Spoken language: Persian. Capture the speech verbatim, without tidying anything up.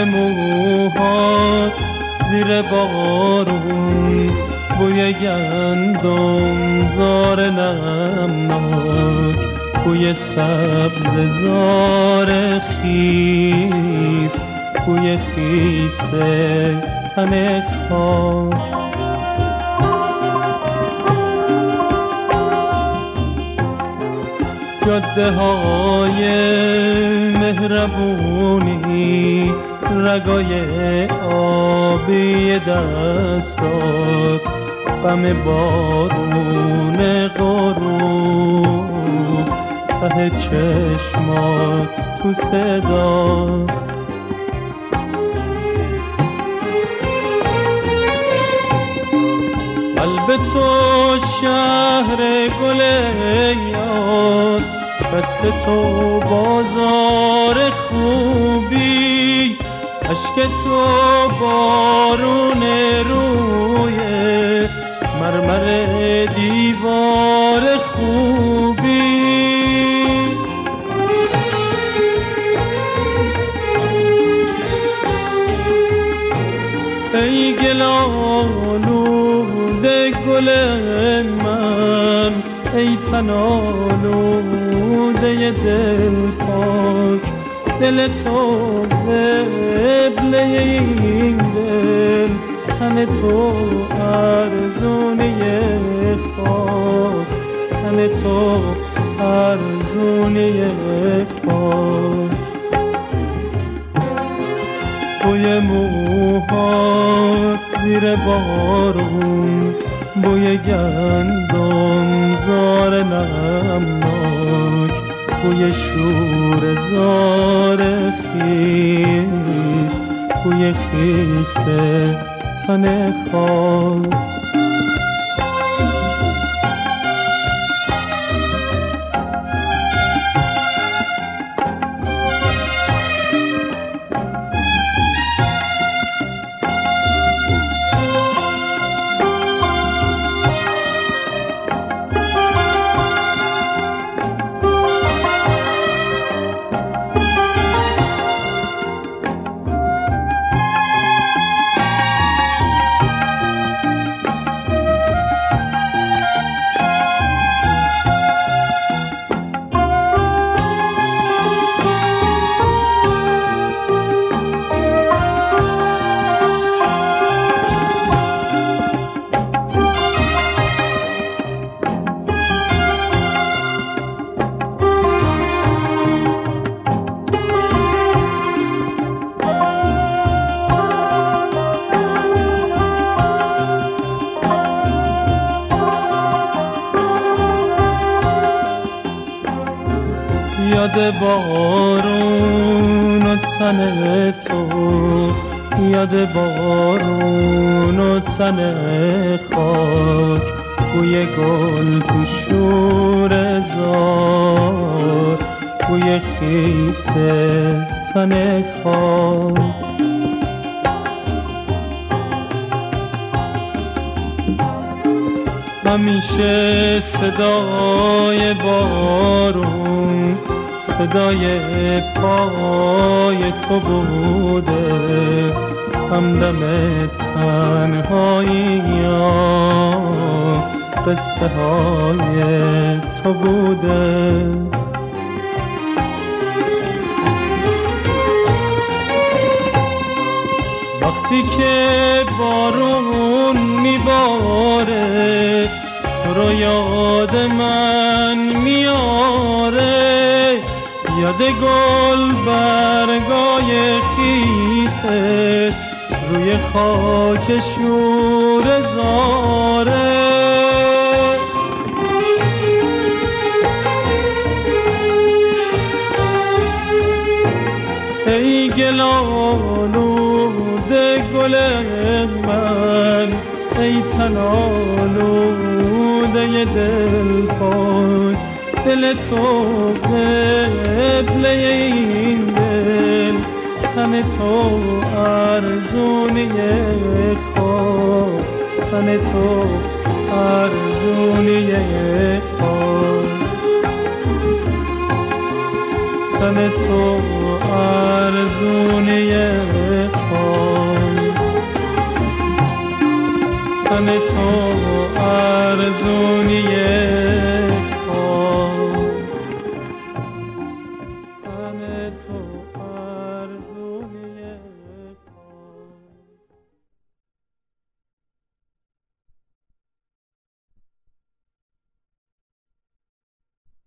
موهات زیر بارون، بوی گندم زار نمناک، بوی سبز زار خیس، بوی خیس تن خاک. جاده های مهربونی، رگای آبی دستات، غم بارون غروب، ته چشمات تو صدات. قلب تو شهر گل یاد، دست تو بازار خوبی، اشک تو بارون روی مرمر دیوار خوبی. ای گل‌آلوده گل من، ای تن آلوده دل پاک، دل تو قبله این دل، تن تو ارزونه خاک، تن تو ارزونه خاک. بوی موهات زیر بارون، بوی گندم زار نمناک، بوی شور زار خیس، بوی خیس تن خاک. یاد بارون و تن تو، یاد بارون و تن خاک، بوی گل تو شور زار، بوی خیس تن خاک. همیشه صدای بارون، صدای پای تو بوده، همدم تنهایی قصه های تو بوده. وقتی که بارون میباره، تو رو یاد من میاره، یاد گل برگای خیست روی خاک شور زاره. ای گل‌آلوده گل من، ای تن آلوده دل پاک، دل تو قبله این دل، تن تو ارزونه خاک، تن تو ارزونه خاک. تن تو ارزونی خاک، تن تو ارزونی